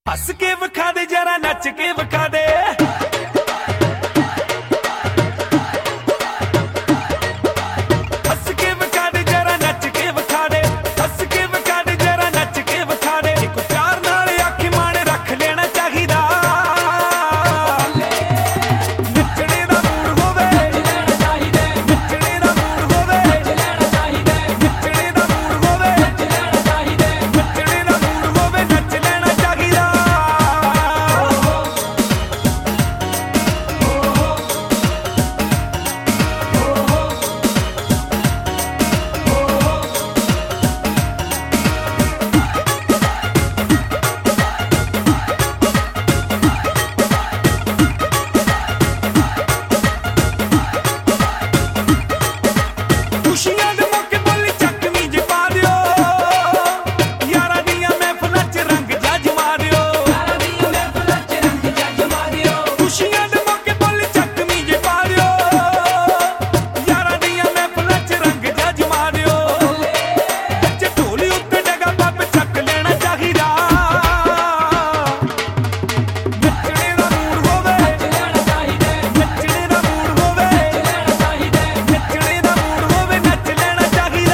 ਹੱਸ ਕੇ ਵਿਖਾ ਦੇ ਜਰਾ ਨੱਚ ਕੇ ਵਿਖਾ ਦੇ ਹੱਸ ਕੇ ਵਿਖਾ ਦੇ ਜਰਾ ਨੱਚ ਕੇ ਵਿਖਾ ਦੇ ਹੱਸ ਕੇ ਵਿਖਾ ਦੇ ਜਰਾ ਨੱਚ ਕੇ ਵਿਖਾ ਦੇ ਇੱਕ ਪਿਆਰ ਨਾਲ ਅੱਖੀ ਮਾਣ ਰੱਖ ਲੈਣਾ ਚਾਹੀਦਾ ਨੱਚਣੇ ਦਾ ਮੂਡ ਹੋਵੇ ਨੱਚ ਲੈਣਾ ਚਾਹੀਦਾ ਨੱਚਣੇ ਦਾ ਮੂਡ ਹੋਵੇ ਨੱਚ ਲੈਣਾ ਚਾਹੀਦਾ ਨੱਚਣੇ ਦਾ ਮੂਡ ਹੋਵੇ ਨੱਚ ਲੈਣਾ ਚਾਹੀਦਾ ਨੱਚਣੇ ਦਾ ਮੂਡ ਹੋਵੇ ਨੱਚ ਲੈਣਾ ਚਾਹੀਦਾ ਖੁਸ਼ੀਆਂ ਦੇ ਮੌਕੇ ਬੋਲੀ ਚੱਕਵੀਂ ਜੇ ਪਾ ਦਿਓ ਯਾਰਾਂ ਦੀਆਂ ਮਹਿਫਲਾਂ 'ਚ ਰੰਗ ਜਮਾ ਦਿਓ ਯਾਰਾਂ ਦੀਆਂ ਮਹਿਫਲਾਂ 'ਚ ਰੰਗ ਜਮਾ ਦਿਓ ਖੁਸ਼ੀਆਂ ਦੇ ਮੌਕੇ ਬੋਲੀ ਚੱਕਵੀਂ ਜੇ ਪਾ ਦਿਓ ਯਾਰਾਂ ਦੀਆਂ ਮਹਿਫਲਾਂ 'ਚ ਰੰਗ ਜਮਾ ਦਿਓ ਬੱਚੇ ਢੋਲੀ ਉੱਤੇ ਡਗਾ ਪੱਪ ਚੱਕ ਲੈਣਾ ਚਾਹੀਦਾ ਨੱਚਣੇ ਦਾ ਮੂਡ ਹੋਵੇ ਨੱਚ ਲੈਣਾ ਚਾਹੀਦਾ ਨੱਚਣੇ ਦਾ ਮੂਡ ਹੋਵੇ ਨੱਚ ਲੈਣਾ ਚਾਹੀਦਾ ਨੱਚਣੇ ਦਾ ਮੂਡ ਹੋਵੇ ਨੱਚ ਲੈਣਾ ਚਾਹੀਦਾ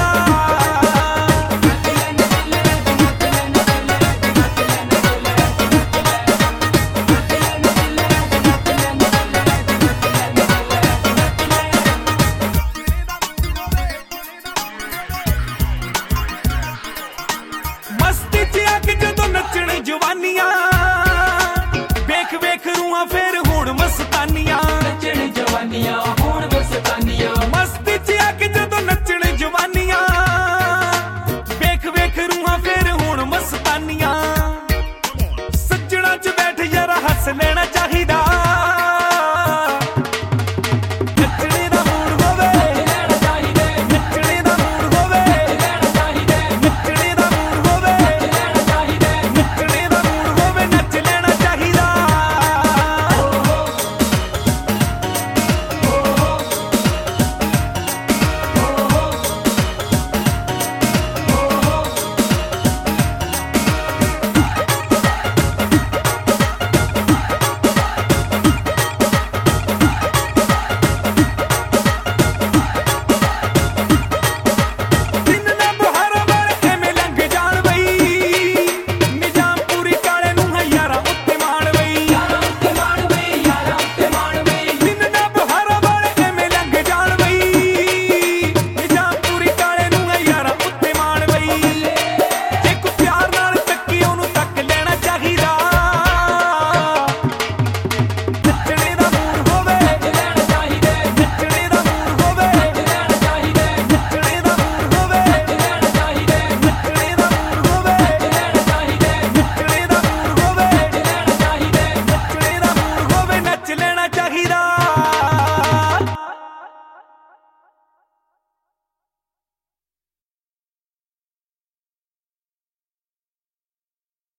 ਮਸਤੀ 'ਚ ਆ ਕੇ ਜਦੋਂ ਨੱਚਣੇ ਜਵਾਨੀਆਂ ਵੇਖ ਵੇਖ ਰੂਹਾਂ ਫੇਰ ਹੁਣ ਮਸਤਾਨੀਆਂ ਨੱਚਣ ਜਵਾਨੀਆਂ ਹੁਣ ਮਸਤਾਨੀਆਂ ਮਸਤੀ 'ਚ ਆ ਕੇ ਜਦੋਂ ਨੱਚਣੇ ਜਵਾਨੀਆਂ ਵੇਖ ਵੇਖ ਰੂਹਾਂ ਫੇਰ ਹੁਣ ਮਸਤਾਨੀਆਂ ਸੱਜਣਾ 'ਚ ਬੈਠ ਯਾਰਾ ਹੱਸ ਲੈਣਾ ਚਾਹੀਦਾ